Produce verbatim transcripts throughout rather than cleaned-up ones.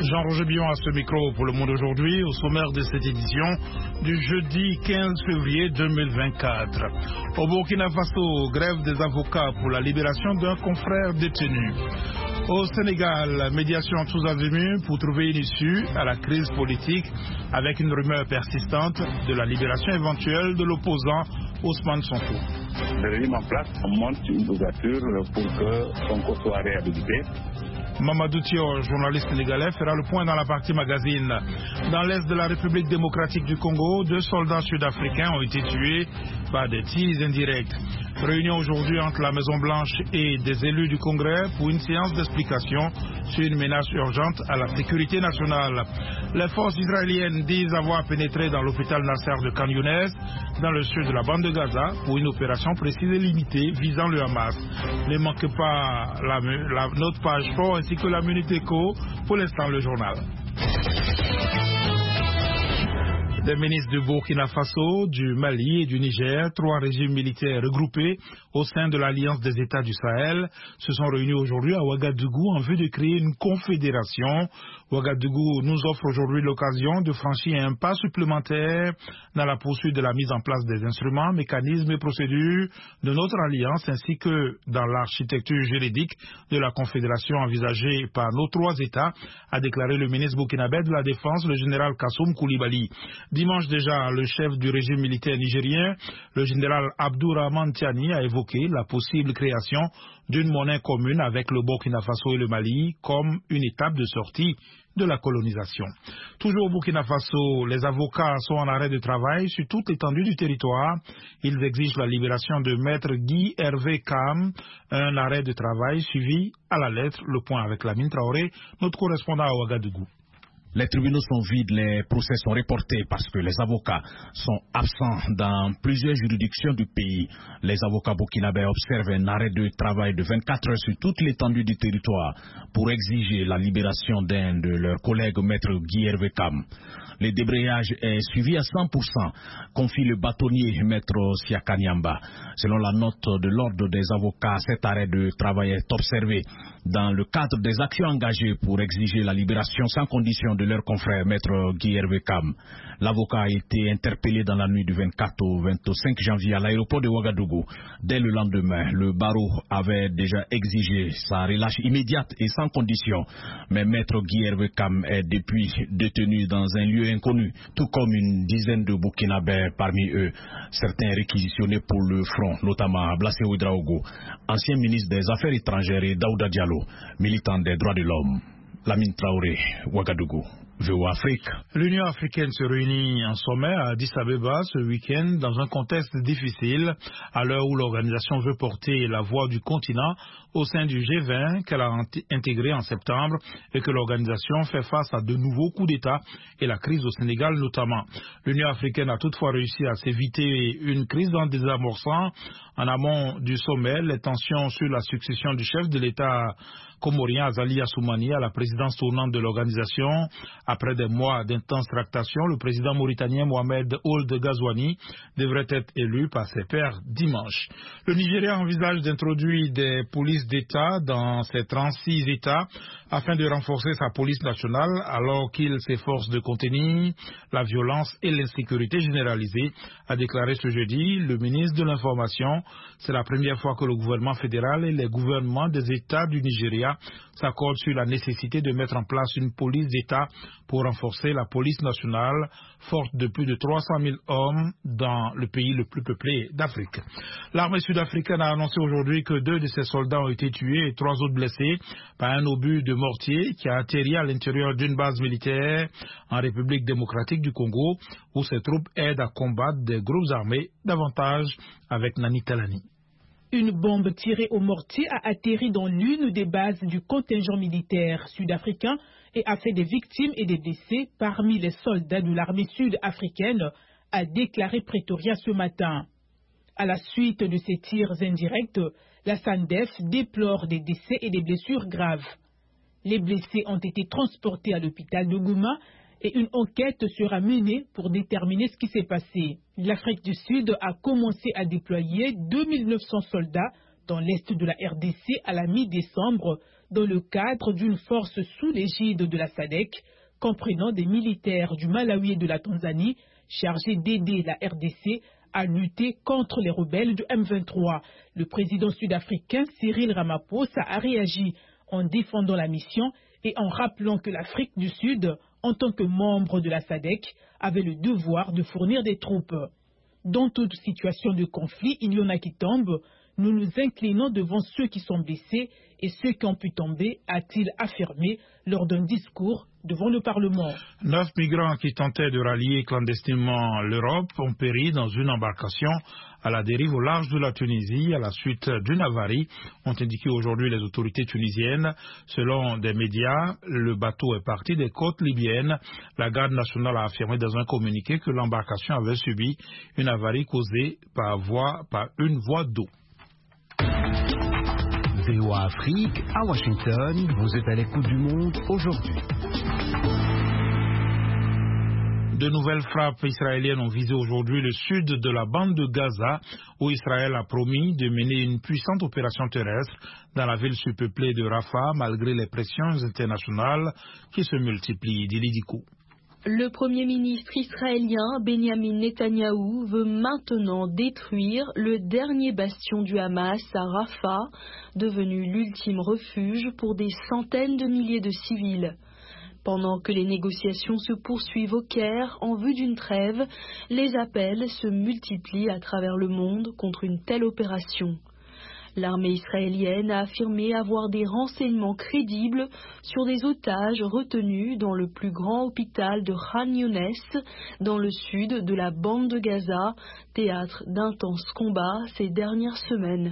Jean-Roger Billon à ce micro pour Le Monde aujourd'hui, au sommaire de cette édition du jeudi quinze février deux mille vingt-quatre. Au Burkina Faso, grève des avocats pour la libération d'un confrère détenu. Au Sénégal, médiation tous avenus pour trouver une issue à la crise politique avec une rumeur persistante de la libération éventuelle de l'opposant Ousmane Sonko. Le régime en place monte une ouverture pour que Sonko soit réhabilité. Mamadou Thior, journaliste sénégalais, fera le point dans la partie magazine. Dans l'est de la République démocratique du Congo, deux soldats sud-africains ont été tués par des tirs indirects. Réunion aujourd'hui entre la Maison-Blanche et des élus du Congrès pour une séance d'explication sur une menace urgente à la sécurité nationale. Les forces israéliennes disent avoir pénétré dans l'hôpital Nasser de Khan Younes, dans le sud de la bande de Gaza, pour une opération précise et limitée visant le Hamas. Ne manquez pas la, la, notre page sport ainsi que la Minute Éco. Pour l'instant, le journal. Des ministres du Burkina Faso, du Mali et du Niger, trois régimes militaires regroupés au sein de l'Alliance des États du Sahel, se sont réunis aujourd'hui à Ouagadougou en vue de créer une confédération. Ouagadougou nous offre aujourd'hui l'occasion de franchir un pas supplémentaire dans la poursuite de la mise en place des instruments, mécanismes et procédures de notre alliance ainsi que dans l'architecture juridique de la confédération envisagée par nos trois États, a déclaré le ministre burkinabé de la Défense, le général Kassoum Koulibaly. Dimanche déjà, le chef du régime militaire nigérien, le général Abdourahmane Tiani, a évoqué la possible création d'une monnaie commune avec le Burkina Faso et le Mali comme une étape de sortie de la colonisation. Toujours au Burkina Faso, les avocats sont en arrêt de travail sur toute l'étendue du territoire. Ils exigent la libération de maître Guy Hervé Kam, un arrêt de travail suivi à la lettre. Le point avec Lamine Traoré, notre correspondant à Ouagadougou. Les tribunaux sont vides, les procès sont reportés parce que les avocats sont absents dans plusieurs juridictions du pays. Les avocats burkinabés observent un arrêt de travail de vingt-quatre heures sur toute l'étendue du territoire pour exiger la libération d'un de leurs collègues, maître Guy Hervé Kam. Le débrayage est suivi à cent pour cent, confie le bâtonnier maître Siakanyamba. Selon la note de l'ordre des avocats, cet arrêt de travail est observé dans le cadre des actions engagées pour exiger la libération sans condition de leur confrère maître Guy Hervé Kam. L'avocat a été interpellé dans la nuit du vingt-quatre au vingt-cinq janvier à l'aéroport de Ouagadougou. Dès le lendemain, le barreau avait déjà exigé sa relâche immédiate et sans condition. Mais maître Guy Hervé Kam est depuis détenu dans un lieu inconnu, tout comme une dizaine de Burkinabés parmi eux, certains réquisitionnés pour le front, notamment Blasé Ouedraogo, ancien ministre des Affaires étrangères, et Daouda Diallo, militant des droits de l'homme. Lamine Traoré, Ouagadougou. V O Afrique. L'Union africaine se réunit en sommet à Addis Abeba ce week-end dans un contexte difficile à l'heure où l'organisation veut porter la voix du continent au sein du G vingt qu'elle a intégré en septembre et que l'organisation fait face à de nouveaux coups d'État et la crise au Sénégal notamment. L'Union africaine a toutefois réussi à s'éviter une crise en désamorçant en amont du sommet les tensions sur la succession du chef de l'État comorien Azali Assoumani à la présidence tournante de l'organisation. Après des mois d'intenses tractations, le président mauritanien Mohamed Ould Ghazouani devrait être élu par ses pairs dimanche. Le Nigeria envisage d'introduire des polices d'État dans ses trente-six États afin de renforcer sa police nationale alors qu'il s'efforce de contenir la violence et l'insécurité généralisée, a déclaré ce jeudi le ministre de l'Information. C'est la première fois que le gouvernement fédéral et les gouvernements des États du Nigeria s'accordent sur la nécessité de mettre en place une police d'État pour renforcer la police nationale, forte de plus de trois cent mille hommes dans le pays le plus peuplé d'Afrique. L'armée sud-africaine a annoncé aujourd'hui que deux de ses soldats ont été tués et trois autres blessés par un obus de mortier qui a atterri à l'intérieur d'une base militaire en République démocratique du Congo, où ses troupes aident à combattre des groupes armés, davantage avec Nani Talani. Une bombe tirée au mortier a atterri dans l'une des bases du contingent militaire sud-africain et a fait des victimes et des décès parmi les soldats de l'armée sud-africaine, a déclaré Pretoria ce matin. À la suite de ces tirs indirects, la SANDEF déplore des décès et des blessures graves. Les blessés ont été transportés à l'hôpital de Gouma et une enquête sera menée pour déterminer ce qui s'est passé. L'Afrique du Sud a commencé à déployer deux mille neuf cents soldats dans l'est de la R D C à la mi-décembre, dans le cadre d'une force sous l'égide de la S A D C, comprenant des militaires du Malawi et de la Tanzanie, chargés d'aider la R D C à lutter contre les rebelles du M vingt-trois. Le président sud-africain Cyril Ramaphosa a réagi en défendant la mission et en rappelant que l'Afrique du Sud, en tant que membre de la S A D C, avait le devoir de fournir des troupes. Dans toute situation de conflit, il y en a qui tombent. Nous nous inclinons devant ceux qui sont blessés et ceux qui ont pu tomber, a-t-il affirmé lors d'un discours devant le Parlement. Neuf migrants qui tentaient de rallier clandestinement l'Europe ont péri dans une embarcation à la dérive au large de la Tunisie à la suite d'une avarie, ont indiqué aujourd'hui les autorités tunisiennes. Selon des médias, le bateau est parti des côtes libyennes. La garde nationale a affirmé dans un communiqué que l'embarcation avait subi une avarie causée par, voie, par une voie d'eau. V O A Afrique, à Washington, vous êtes à l'écoute du monde aujourd'hui. De nouvelles frappes israéliennes ont visé aujourd'hui le sud de la bande de Gaza, où Israël a promis de mener une puissante opération terrestre dans la ville surpeuplée de Rafah, malgré les pressions internationales qui se multiplient. Dilidikou. Le Premier ministre israélien Benjamin Netanyahou veut maintenant détruire le dernier bastion du Hamas à Rafah, devenu l'ultime refuge pour des centaines de milliers de civils. Pendant que les négociations se poursuivent au Caire en vue d'une trêve, les appels se multiplient à travers le monde contre une telle opération. L'armée israélienne a affirmé avoir des renseignements crédibles sur des otages retenus dans le plus grand hôpital de Khan Younes, dans le sud de la bande de Gaza, théâtre d'intenses combats ces dernières semaines.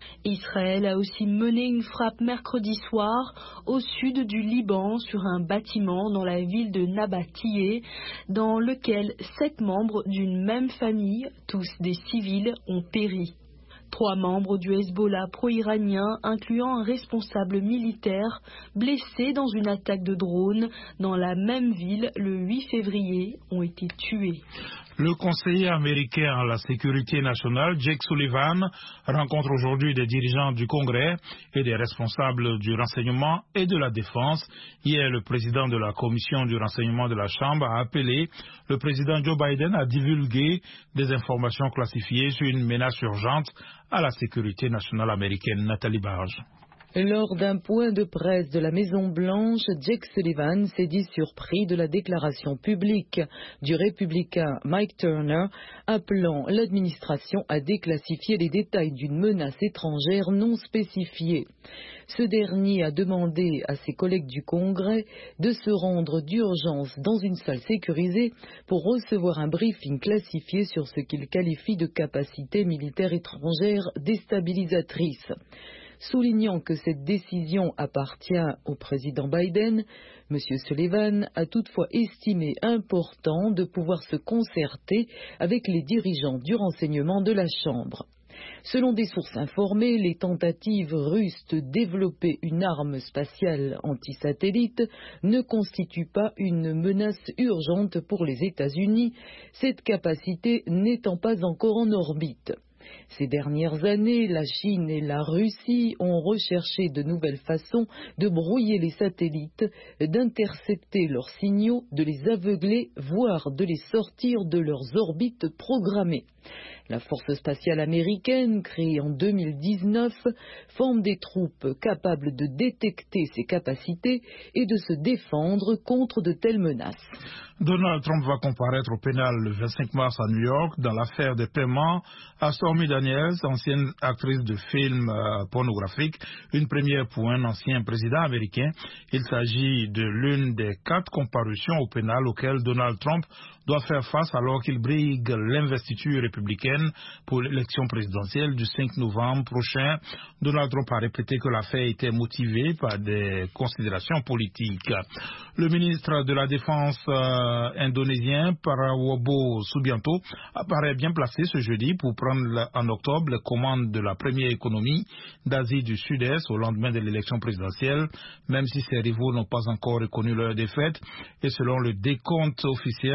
Israël a aussi mené une frappe mercredi soir au sud du Liban sur un bâtiment dans la ville de Nabatiyeh, dans lequel sept membres d'une même famille, tous des civils, ont péri. Trois membres du Hezbollah pro-iranien, incluant un responsable militaire, blessés dans une attaque de drone dans la même ville le huit février, ont été tués. Le conseiller américain à la sécurité nationale, Jake Sullivan, rencontre aujourd'hui des dirigeants du Congrès et des responsables du renseignement et de la défense. Hier, le président de la commission du renseignement de la Chambre a appelé le président Joe Biden à divulguer des informations classifiées sur une menace urgente à la sécurité nationale américaine. Nathalie Barge. Lors d'un point de presse de la Maison-Blanche, Jake Sullivan s'est dit surpris de la déclaration publique du républicain Mike Turner appelant l'administration à déclassifier les détails d'une menace étrangère non spécifiée. Ce dernier a demandé à ses collègues du Congrès de se rendre d'urgence dans une salle sécurisée pour recevoir un briefing classifié sur ce qu'il qualifie de capacité militaire étrangère déstabilisatrice. Soulignant que cette décision appartient au président Biden, M. Sullivan a toutefois estimé important de pouvoir se concerter avec les dirigeants du renseignement de la Chambre. Selon des sources informées, les tentatives russes de développer une arme spatiale antisatellite ne constituent pas une menace urgente pour les États-Unis, cette capacité n'étant pas encore en orbite. Ces dernières années, la Chine et la Russie ont recherché de nouvelles façons de brouiller les satellites, d'intercepter leurs signaux, de les aveugler, voire de les sortir de leurs orbites programmées. La force spatiale américaine, créée en deux mille dix-neuf, forme des troupes capables de détecter ces capacités et de se défendre contre de telles menaces. Donald Trump va comparaître au pénal le vingt-cinq mars à New York dans l'affaire des paiements à Stormy Daniels, ancienne actrice de films euh, pornographiques, une première pour un ancien président américain. Il s'agit de l'une des quatre comparutions au pénal auxquelles Donald Trump doit faire face alors qu'il brigue l'investiture républicaine pour l'élection présidentielle du cinq novembre prochain. Donald Trump a répété que l'affaire était motivée par des considérations politiques. Le ministre de la Défense euh, indonésien Prabowo Subianto apparaît bien placé ce jeudi pour prendre en octobre les commandes de la première économie d'Asie du Sud-Est au lendemain de l'élection présidentielle, même si ses rivaux n'ont pas encore reconnu leur défaite. Et selon le décompte officiel partiel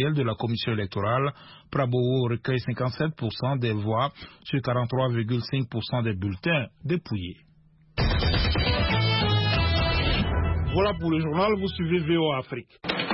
officielle de la commission électorale, Prabowo recueille cinquante-sept pour cent des voix sur quarante-trois virgule cinq pour cent des bulletins dépouillés. Voilà pour le journal, vous suivez V O A Afrique.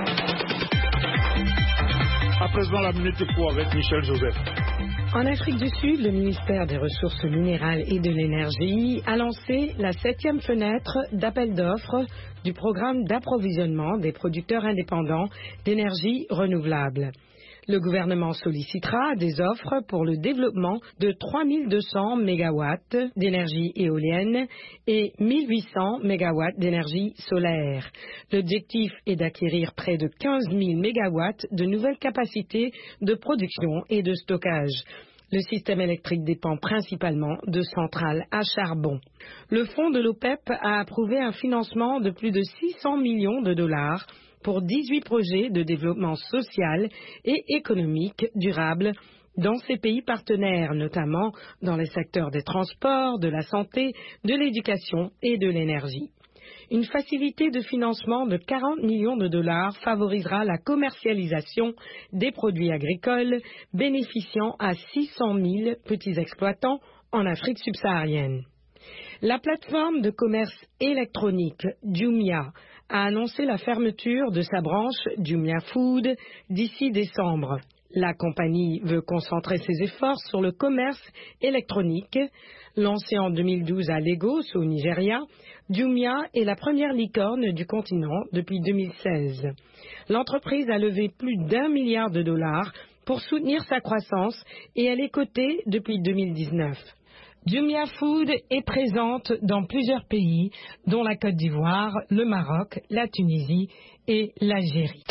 À présent, la minute éco avec Michel Joseph. En Afrique du Sud, le ministère des Ressources minérales et de l'Énergie a lancé la septième fenêtre d'appel d'offres du programme d'approvisionnement des producteurs indépendants d'énergie renouvelable. Le gouvernement sollicitera des offres pour le développement de trois mille deux cents mégawatts d'énergie éolienne et mille huit cents mégawatts d'énergie solaire. L'objectif est d'acquérir près de quinze mille mégawatts de nouvelles capacités de production et de stockage. Le système électrique dépend principalement de centrales à charbon. Le fonds de l'OPEP a approuvé un financement de plus de six cents millions de dollars pour dix-huit projets de développement social et économique durable dans ces pays partenaires, notamment dans les secteurs des transports, de la santé, de l'éducation et de l'énergie. Une facilité de financement de quarante millions de dollars favorisera la commercialisation des produits agricoles, bénéficiant à six cent mille petits exploitants en Afrique subsaharienne. La plateforme de commerce électronique Jumia a annoncé la fermeture de sa branche Jumia Food d'ici décembre. La compagnie veut concentrer ses efforts sur le commerce électronique. Lancée en deux mille douze à Lagos, au Nigeria, Jumia est la première licorne du continent depuis deux mille seize. L'entreprise a levé plus d'un milliard de dollars pour soutenir sa croissance et elle est cotée depuis deux mille dix-neuf. Jumia Food est présente dans plusieurs pays, dont la Côte d'Ivoire, le Maroc, la Tunisie et l'Algérie.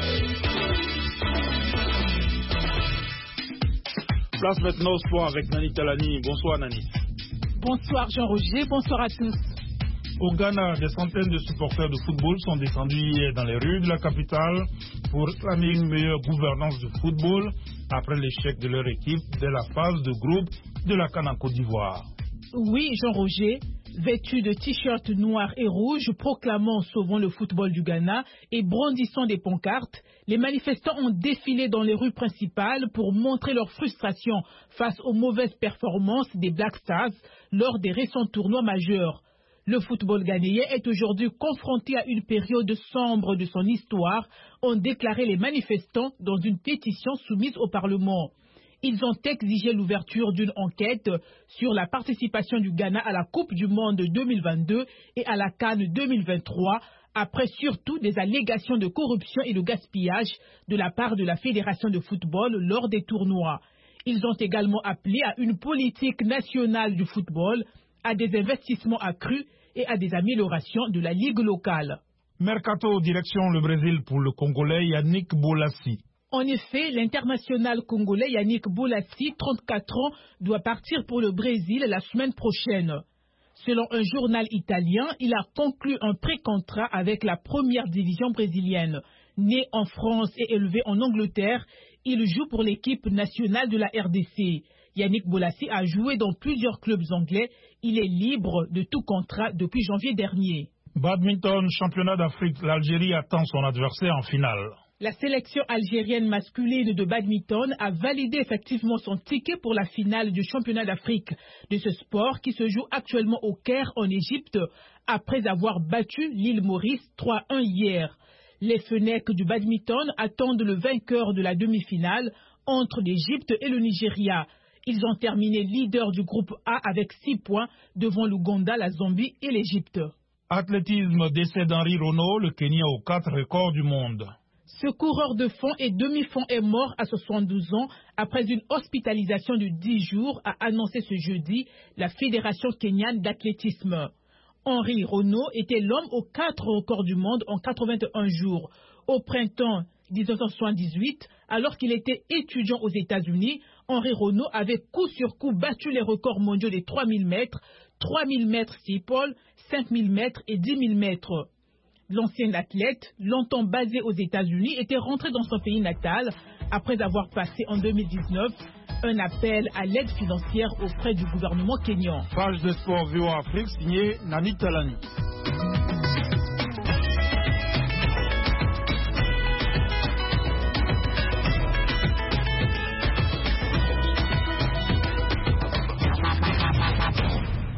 Place maintenant au sport avec Nani Talani. Bonsoir Nani. Bonsoir Jean-Roger, bonsoir à tous. Au Ghana, des centaines de supporters de football sont descendus hier dans les rues de la capitale pour réclamer une meilleure gouvernance du football après l'échec de leur équipe dès la phase de groupe de la CAN en Côte d'Ivoire. Oui, Jean-Roger, vêtus de t-shirts noirs et rouges proclamant « Sauvons le football du Ghana » et brandissant des pancartes, les manifestants ont défilé dans les rues principales pour montrer leur frustration face aux mauvaises performances des Black Stars lors des récents tournois majeurs. Le football ghanéen est aujourd'hui confronté à une période sombre de son histoire, ont déclaré les manifestants dans une pétition soumise au Parlement. Ils ont exigé l'ouverture d'une enquête sur la participation du Ghana à la Coupe du Monde deux mille vingt-deux et à la CAN deux mille vingt-trois, après surtout des allégations de corruption et de gaspillage de la part de la Fédération de football lors des tournois. Ils ont également appelé à une politique nationale du football, à des investissements accrus et à des améliorations de la ligue locale. Mercato direction le Brésil pour le Congolais Yannick Bolasie. En effet, l'international congolais Yannick Bolasie, trente-quatre ans, doit partir pour le Brésil la semaine prochaine. Selon un journal italien, il a conclu un pré-contrat avec la première division brésilienne. Né en France et élevé en Angleterre, il joue pour l'équipe nationale de la R D C. Yannick Bolasie a joué dans plusieurs clubs anglais. Il est libre de tout contrat depuis janvier dernier. Badminton, championnat d'Afrique, l'Algérie attend son adversaire en finale. La sélection algérienne masculine de badminton a validé effectivement son ticket pour la finale du championnat d'Afrique de ce sport qui se joue actuellement au Caire en Égypte après avoir battu l'île Maurice trois à un hier. Les Fennecs du badminton attendent le vainqueur de la demi-finale entre l'Égypte et le Nigeria. Ils ont terminé leader du groupe A avec six points devant l'Ouganda, la Zambie et l'Égypte. Athlétisme, décès d'Henri Renaud, le Kenya aux quatre records du monde. Ce coureur de fond et demi-fond est mort à soixante-douze ans après une hospitalisation de dix jours, a annoncé ce jeudi la Fédération kenyane d'athlétisme. Henri Renaud était l'homme aux quatre records du monde en quatre-vingt-un jours. Au printemps mille neuf cent soixante-dix-huit, alors qu'il était étudiant aux États-Unis, Henri Renaud avait coup sur coup battu les records mondiaux des trois mille mètres, trois mille mètres steeple, cinq mille mètres et dix mille mètres. L'ancien athlète, longtemps basé aux États-Unis, était rentré dans son pays natal après avoir passé en deux mille dix-neuf un appel à l'aide financière auprès du gouvernement kényan. Page de sport V O A Afrique signée Nani Talani.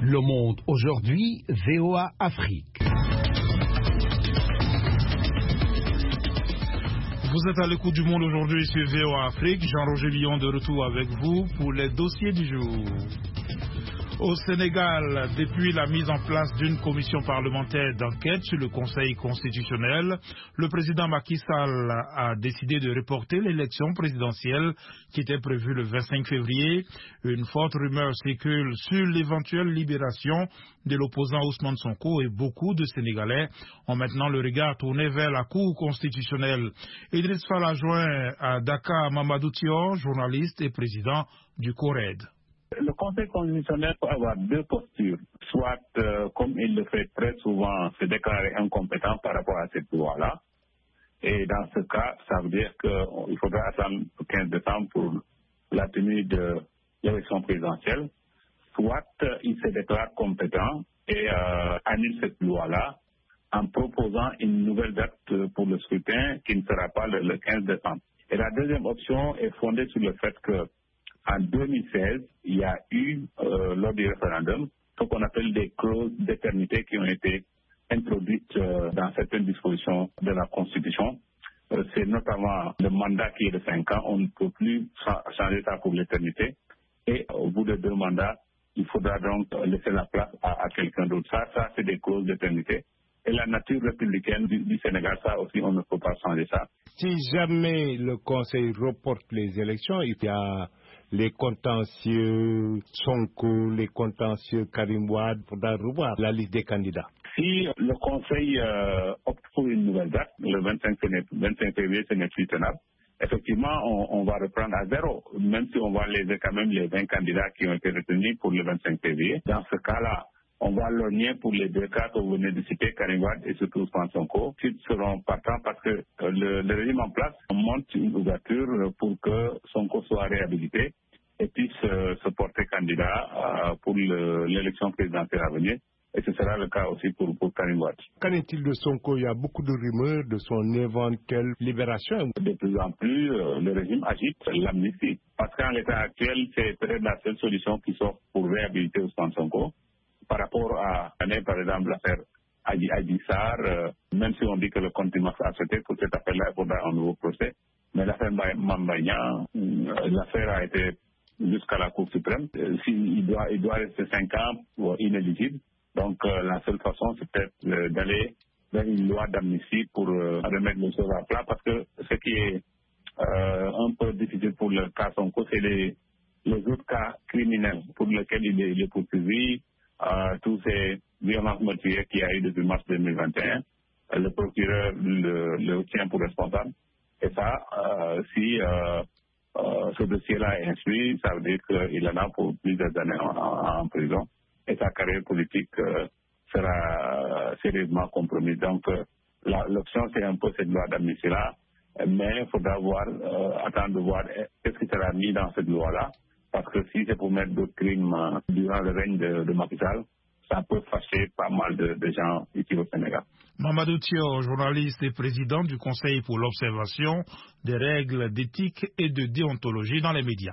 Le Monde aujourd'hui, V O A Afrique. Vous êtes à l'écoute du Monde aujourd'hui sur V O A Afrique. Jean-Roger Lyon de retour avec vous pour les dossiers du jour. Au Sénégal, depuis la mise en place d'une commission parlementaire d'enquête sur le Conseil constitutionnel, le président Macky Sall a décidé de reporter l'élection présidentielle qui était prévue le vingt-cinq février. Une forte rumeur circule sur l'éventuelle libération de l'opposant Ousmane Sonko et beaucoup de Sénégalais ont maintenant le regard tourné vers la Cour constitutionnelle. Idriss Fall a joint à Dakar Mamadou Thior, journaliste et président du CORED. Le Conseil constitutionnel peut avoir deux postures. Soit, euh, comme il le fait très souvent, se déclarer incompétent par rapport à cette loi-là. Et dans ce cas, ça veut dire qu'il faudra attendre le quinze décembre pour la tenue de l'élection présidentielle. Soit, euh, il se déclare compétent et euh, annule cette loi-là en proposant une nouvelle date pour le scrutin qui ne sera pas le, le quinze décembre. Et la deuxième option est fondée sur le fait que en deux mille seize, il y a eu, euh, lors du référendum, ce qu'on appelle des clauses d'éternité qui ont été introduites euh, dans certaines dispositions de la Constitution. Euh, c'est notamment le mandat qui est de cinq ans. On ne peut plus changer ça pour l'éternité. Et au bout de deux mandats, il faudra donc laisser la place à, à quelqu'un d'autre. Ça, ça c'est des clauses d'éternité. Et la nature républicaine du, du Sénégal, ça aussi, on ne peut pas changer ça. Si jamais le Conseil reporte les élections, il y a les contentieux Sonko, les contentieux Karim Wade, il faudra revoir la liste des candidats. Si le Conseil euh, opte pour une nouvelle date, le vingt-cinq février, ce n'est plus tenable. Effectivement, on, on va reprendre à zéro, même si on va léser quand même les vingt candidats qui ont été retenus pour le vingt-cinq février. Dans ce cas-là, on va lorgner pour les deux cas que vous venez de citer, Karim Wade et surtout Ousmane Sonko. Ils seront partants parce que le, le régime en place monte une ouverture pour que Sonko soit réhabilité et puisse euh, se porter candidat euh, pour l'élection présidentielle à venir. Et ce sera le cas aussi pour, pour Karim Wade. Qu'en est-il de Sonko? Il y a beaucoup de rumeurs de son éventuelle libération. De plus en plus, euh, le régime agite l'amnistie. Parce qu'en l'état actuel, c'est peut-être la seule solution qui sort pour réhabiliter Ousmane Sonko. Par rapport à, par exemple, l'affaire Adji, Adji Sarr, euh, même si on dit que le continent a accepté pour cette affaire-là, il faudra un nouveau procès. Mais l'affaire Mambagna, euh, l'affaire a été jusqu'à la Cour suprême. Euh, il, doit, il doit rester cinq ans pour inéligible. Donc, euh, la seule façon, c'est peut-être euh, d'aller vers une loi d'amnistie pour euh, remettre les choses à plat. Parce que ce qui est euh, un peu difficile pour le cas Sonko, c'est les, les autres cas criminels pour lesquels il est, il est poursuivi. Euh, tous ces violences meurtrières qu'il y a eu depuis mars deux mille vingt et un, euh, le procureur le, le tient pour responsable. Et ça, euh, si euh, euh, ce dossier-là est instruit, ça veut dire qu'il en a pour plusieurs années en, en, en prison. Et sa carrière politique euh, sera sérieusement compromise. Donc, euh, l'option, c'est un peu cette loi d'amnistie-là. Mais il faudra voir, euh, attendre de voir qu'est-ce qui sera mis dans cette loi-là. Parce que si c'est pour mettre d'autres crimes euh, durant le règne de, de Macky Sall, ça peut fâcher pas mal de, de gens ici au Sénégal. Mamadou Thior, journaliste et président du Conseil pour l'observation des règles d'éthique et de déontologie dans les médias.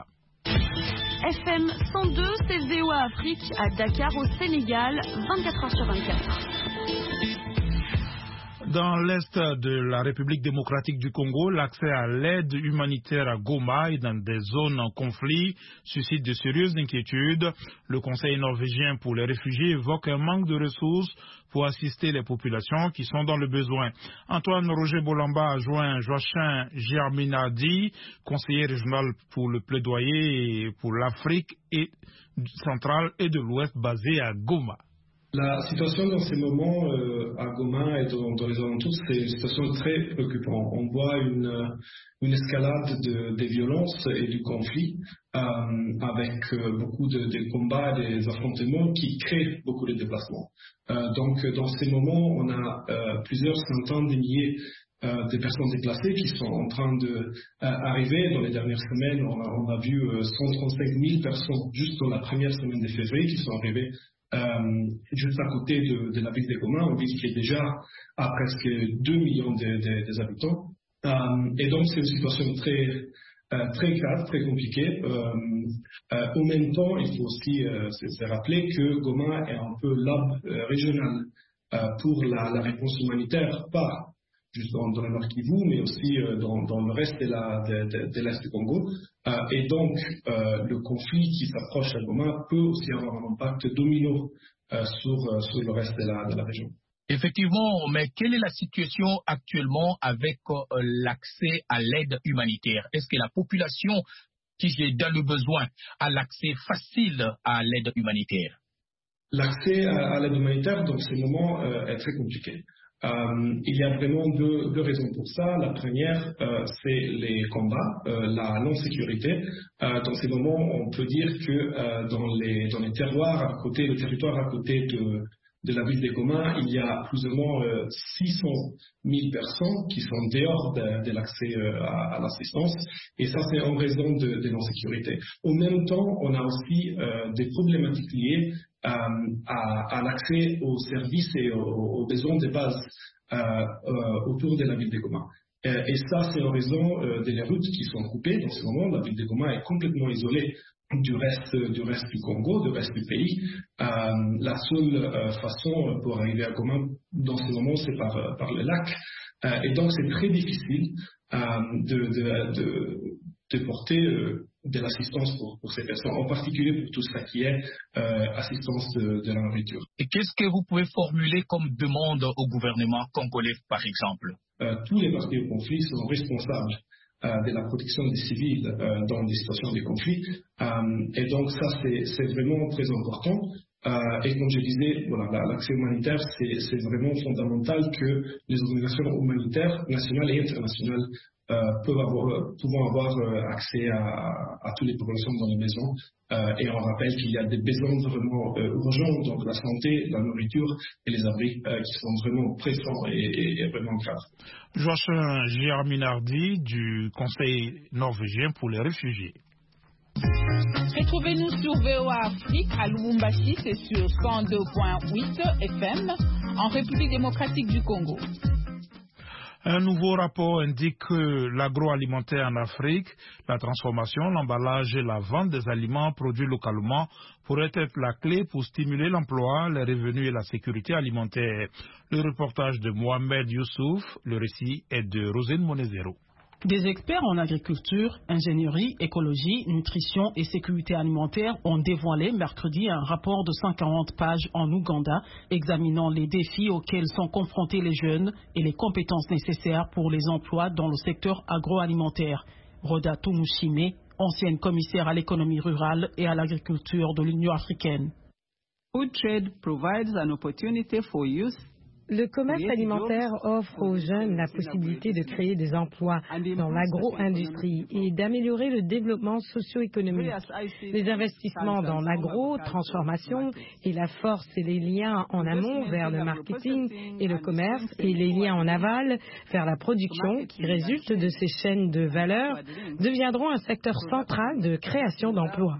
F M cent deux, c'est V O A Afrique à Dakar au Sénégal, vingt-quatre heures sur vingt-quatre. Dans l'est de la République démocratique du Congo, l'accès à l'aide humanitaire à Goma et dans des zones en conflit suscite de sérieuses inquiétudes. Le Conseil norvégien pour les réfugiés évoque un manque de ressources pour assister les populations qui sont dans le besoin. Antoine Roger Bolamba a joint Joachim Germinadi, conseiller régional pour le plaidoyer pour l'Afrique centrale et de l'Ouest basé à Goma. La situation dans ces moments euh, à Goma et dans, dans les alentours, c'est une situation très préoccupante. On voit une, une escalade de, des violences et du conflit euh, avec euh, beaucoup de, de combats et des affrontements qui créent beaucoup de déplacements. Euh, donc dans ces moments, on a euh, plusieurs centaines de milliers euh, de personnes déplacées qui sont en train d'arriver. Euh, dans les dernières semaines, on a, on a vu euh, cent trente-cinq mille personnes juste dans la première semaine de février qui sont arrivées Euh, juste à côté de, de la ville de Goma, une ville qui est déjà à presque deux millions de, de, des habitants. Euh, et donc c'est une situation très euh, très grave, très compliqué. Euh, euh, en même temps, il faut aussi euh, se, se rappeler que Goma est un peu l'hub euh, régional euh, pour la, la réponse humanitaire, pas juste dans, dans le Nord Kivu, mais aussi euh, dans, dans le reste de, la, de, de, de l'Est du Congo. Euh, et donc, euh, le conflit qui s'approche à Goma peut aussi avoir un impact domino euh, sur, euh, sur le reste de la, de la région. Effectivement, mais quelle est la situation actuellement avec euh, l'accès à l'aide humanitaire? Est-ce que la population qui est dans le besoin a l'accès facile à l'aide humanitaire? L'accès à, à l'aide humanitaire dans ces moments euh, est très compliqué. Euh, il y a vraiment deux, deux raisons pour ça. La première, euh, c'est les combats, euh, la non-sécurité. Euh, dans ces moments, on peut dire que euh, dans, les, dans les terroirs à côté, le territoire à côté de, de la ville de Goma, il y a plus ou moins euh, six cent mille personnes qui sont dehors de, de l'accès euh, à, à l'assistance. Et ça, c'est en raison de, de non-sécurité. En même temps, on a aussi euh, des problématiques liées Euh, à, à l'accès aux services et aux, aux besoins de base euh, euh, autour de la ville de Goma. Et, et ça, c'est en raison euh, des routes qui sont coupées. Dans ce moment, la ville de Goma est complètement isolée du reste du, reste du Congo, du reste du pays. Euh, la seule euh, façon pour arriver à Goma dans ce moment, c'est par, par le lac. Euh, et donc, c'est très difficile euh, de, de, de, de porter euh, de l'assistance pour, pour ces personnes, en particulier pour tout ce qui est euh, assistance de, de la nourriture. Et qu'est-ce que vous pouvez formuler comme demande au gouvernement congolais, par exemple? euh, Tous les partis au conflit sont responsables euh, de la protection des civils euh, dans des situations de conflit. Euh, et donc ça, c'est vraiment très important. Euh, et comme je disais, voilà, l'accès humanitaire, c'est vraiment fondamental que les organisations humanitaires nationales et internationales Euh, peuvent avoir, pouvant avoir euh, accès à, à toutes les populations dans les maisons. Euh, et on rappelle qu'il y a des besoins vraiment euh, urgents, donc la santé, la nourriture et les abris euh, qui sont vraiment pressants et, et, et vraiment graves. Joachim Giarminardi du Conseil norvégien pour les réfugiés. Retrouvez-nous sur V O A Afrique à Lubumbashi, c'est sur cent deux point huit F M en République démocratique du Congo. Un nouveau rapport indique que l'agroalimentaire en Afrique, la transformation, l'emballage et la vente des aliments produits localement pourraient être la clé pour stimuler l'emploi, les revenus et la sécurité alimentaire. Le reportage de Mohamed Youssouf, le récit est de Rosine Monezero. Des experts en agriculture, ingénierie, écologie, nutrition et sécurité alimentaire ont dévoilé mercredi un rapport de cent quarante pages en Ouganda examinant les défis auxquels sont confrontés les jeunes et les compétences nécessaires pour les emplois dans le secteur agroalimentaire. Roda Tumushime, ancienne commissaire à l'économie rurale et à l'agriculture de l'Union africaine. Food trade provides an opportunity for youth. Le commerce alimentaire offre aux jeunes la possibilité de créer des emplois dans l'agro-industrie et d'améliorer le développement socio-économique. Les investissements dans l'agro-transformation et la force et les liens en amont vers le marketing et le commerce et les liens en aval vers la production qui résultent de ces chaînes de valeur deviendront un secteur central de création d'emplois.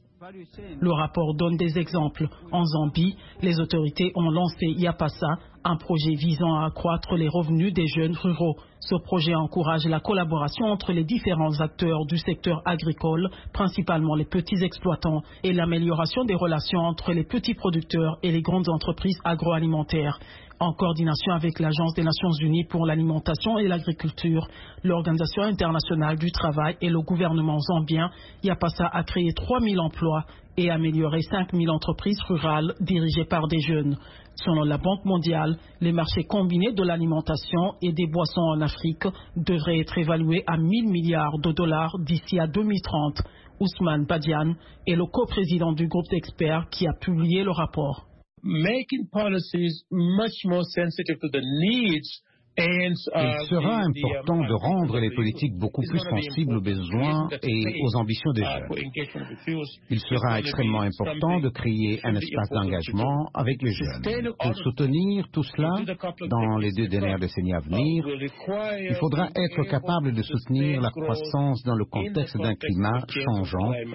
Le rapport donne des exemples. En Zambie, les autorités ont lancé Yapasa, un projet visant à accroître les revenus des jeunes ruraux. Ce projet encourage la collaboration entre les différents acteurs du secteur agricole, principalement les petits exploitants, et l'amélioration des relations entre les petits producteurs et les grandes entreprises agroalimentaires. En coordination avec l'Agence des Nations Unies pour l'alimentation et l'agriculture, l'Organisation internationale du travail et le gouvernement zambien, Yapasa a créé trois mille emplois et amélioré cinq mille entreprises rurales dirigées par des jeunes. Selon la Banque mondiale, les marchés combinés de l'alimentation et des boissons en Afrique devraient être évalués à mille milliards de dollars d'ici à deux mille trente. Ousmane Badiane est le coprésident du groupe d'experts qui a publié le rapport. Making policies much more sensitive to the needs. Il sera important de rendre les politiques beaucoup plus sensibles aux besoins et aux ambitions des jeunes. Il sera extrêmement important de créer un espace d'engagement avec les jeunes. Pour soutenir tout cela, dans les deux dernières décennies à venir, il faudra être capable de soutenir la croissance dans le contexte d'un climat changeant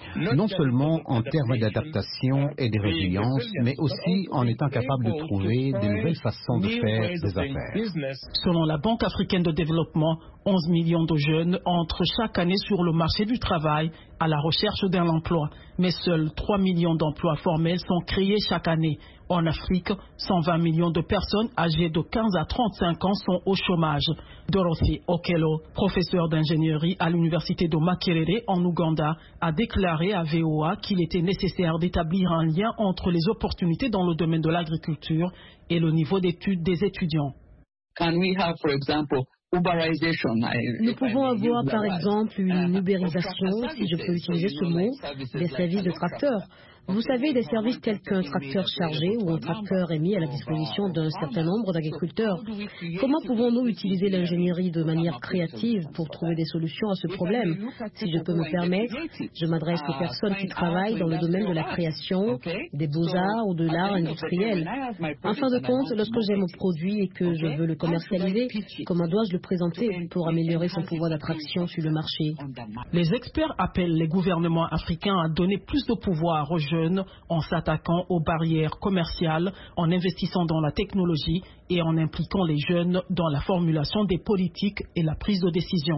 non seulement en termes d'adaptation et de résilience, mais aussi en étant capable de trouver de nouvelles façons de faire des affaires. Selon la Banque africaine de développement, onze millions de jeunes entrent chaque année sur le marché du travail à la recherche d'un emploi, mais seuls trois millions d'emplois formels sont créés chaque année. En Afrique, cent vingt millions de personnes âgées de quinze à trente-cinq ans sont au chômage. Dorothy Okello, professeure d'ingénierie à l'université de Makerere en Ouganda, a déclaré à V O A qu'il était nécessaire d'établir un lien entre les opportunités dans le domaine de l'agriculture et le niveau d'études des étudiants. Can we have, for example, Nous pouvons avoir par exemple une ubérisation, si je peux utiliser ce mot, des services de tracteurs. Vous savez, des services tels qu'un tracteur chargé ou un tracteur est mis à la disposition d'un certain nombre d'agriculteurs. Comment pouvons-nous utiliser l'ingénierie de manière créative pour trouver des solutions à ce problème? Si je peux me permettre, je m'adresse aux personnes qui travaillent dans le domaine de la création, des beaux-arts ou de l'art industriel. En fin de compte, lorsque j'ai mon produit et que je veux le commercialiser, comment dois-je le présenter pour améliorer son pouvoir d'attraction sur le marché? Les experts appellent les gouvernements africains à donner plus de pouvoir aux jeunes en s'attaquant aux barrières commerciales, en investissant dans la technologie et en impliquant les jeunes dans la formulation des politiques et la prise de décision.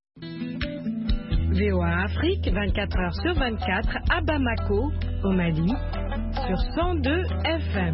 V O A Afrique, vingt-quatre heures sur vingt-quatre, à Bamako, au Mali, sur cent deux F M.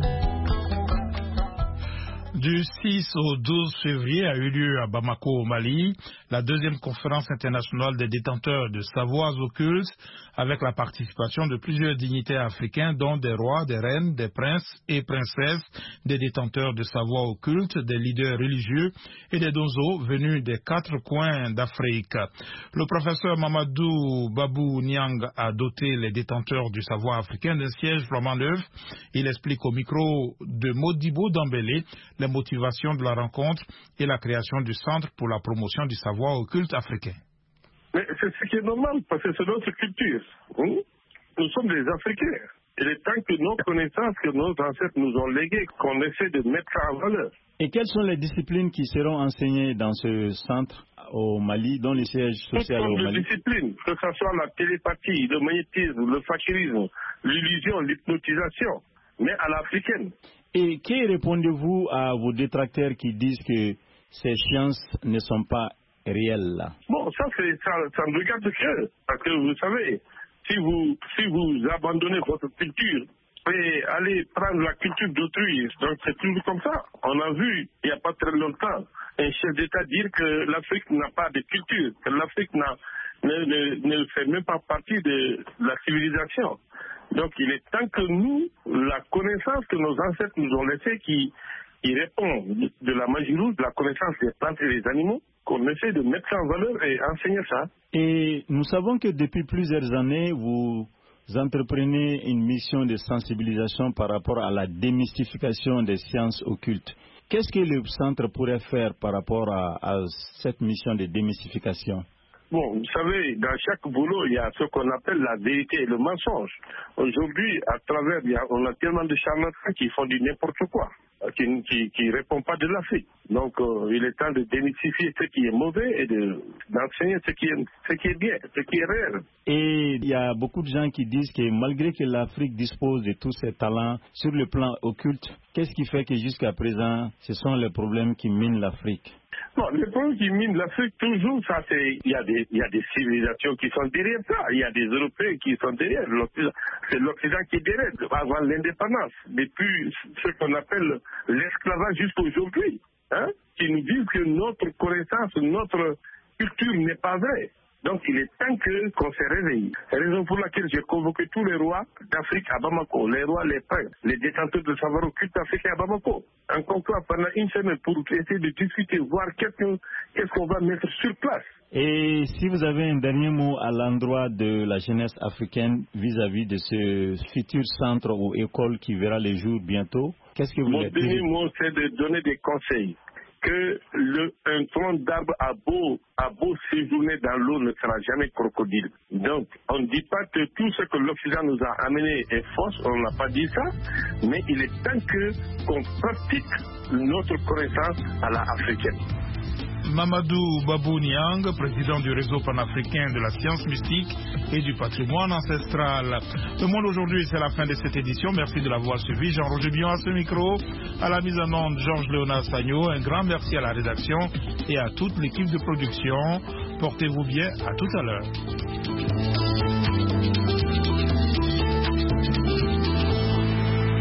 Du six au douze février a eu lieu à Bamako, au Mali, la deuxième conférence internationale des détenteurs de savoirs occultes, avec la participation de plusieurs dignitaires africains, dont des rois, des reines, des princes et princesses, des détenteurs de savoirs occultes, des leaders religieux et des dozos venus des quatre coins d'Afrique. Le professeur Mamadou Babou Niang a doté les détenteurs du savoir africain d'un siège flambant neuf. Il explique au micro de Modibo Dambélé les motivations de la rencontre et la création du Centre pour la promotion du savoir occulte africain. Mais c'est ce qui est normal, parce que c'est notre culture. Hein? Nous sommes des Africains. Il est temps que nos connaissances que nos ancêtres nous ont léguées, qu'on essaie de mettre en valeur. Et quelles sont les disciplines qui seront enseignées dans ce centre au Mali, dont le siège social au Mali? Toutes sortes de disciplines, que ce soit la télépathie, le magnétisme, le fakirisme, l'illusion, l'hypnotisation, mais à l'africaine. Et que répondez-vous à vos détracteurs qui disent que ces sciences ne sont pas réelles là? Bon, ça, c'est, ça, ça ne regarde que, parce que vous savez, si vous, si vous abandonnez votre culture et allez prendre la culture d'autrui, donc c'est toujours comme ça. On a vu, il n'y a pas très longtemps, un chef d'État dire que l'Afrique n'a pas de culture, que l'Afrique n'a, ne, ne, ne fait même pas partie de la civilisation. Donc il est temps que nous, la connaissance que nos ancêtres nous ont laissée, qui, qui répond de la magie rouge, de la connaissance des plantes et des animaux, qu'on essaie de mettre ça en valeur et enseigner ça. Et nous savons que depuis plusieurs années, vous entreprenez une mission de sensibilisation par rapport à la démystification des sciences occultes. Qu'est-ce que le centre pourrait faire par rapport à, à cette mission de démystification? Bon, vous savez, dans chaque boulot, il y a ce qu'on appelle la vérité et le mensonge. Aujourd'hui, à travers, il y a, on a tellement de charlatans qui font du n'importe quoi, qui ne qui, qui répondent pas de l'Afrique. Donc, euh, il est temps de démystifier ce qui est mauvais et de, d'enseigner ce qui est, ce qui est bien, ce qui est réel. Et il y a beaucoup de gens qui disent que malgré que l'Afrique dispose de tous ses talents sur le plan occulte, qu'est-ce qui fait que jusqu'à présent, ce sont les problèmes qui minent l'Afrique? Non, les problèmes qui minent l'Afrique, toujours, ça, c'est, il y a des, il y a des civilisations qui sont derrière ça. Il y a des Européens qui sont derrière. L'Occident, c'est l'Occident qui est derrière, avant l'indépendance. Depuis ce qu'on appelle l'esclavage jusqu'à aujourd'hui, hein, qui nous disent que notre connaissance, notre culture n'est pas vraie. Donc, il est temps que, qu'on se réveille. C'est la raison pour laquelle j'ai convoqué tous les rois d'Afrique à Bamako, les rois, les princes, les détenteurs de savoir occulte africain à Bamako. Un conclave pendant une semaine pour essayer de discuter, voir qu'est-ce, qu'est-ce qu'on va mettre sur place. Et si vous avez un dernier mot à l'endroit de la jeunesse africaine vis-à-vis de ce futur centre ou école qui verra les jours bientôt, qu'est-ce que vous voulez dire? Mon dernier mot, c'est de donner des conseils. Que le, un tronc d'arbre a beau, a beau séjourner dans l'eau ne sera jamais crocodile. Donc, on ne dit pas que tout ce que l'Occident nous a amené est faux, on n'a pas dit ça, mais il est temps que, qu'on pratique notre connaissance à la africaine. Mamadou Babou Niang, président du réseau panafricain de la science mystique et du patrimoine ancestral. Le Monde aujourd'hui, c'est la fin de cette édition. Merci de l'avoir suivi. Jean-Roger Bion à ce micro, à la mise en onde Georges Léonard Sagno. Un grand merci à la rédaction et à toute l'équipe de production. Portez-vous bien, à tout à l'heure.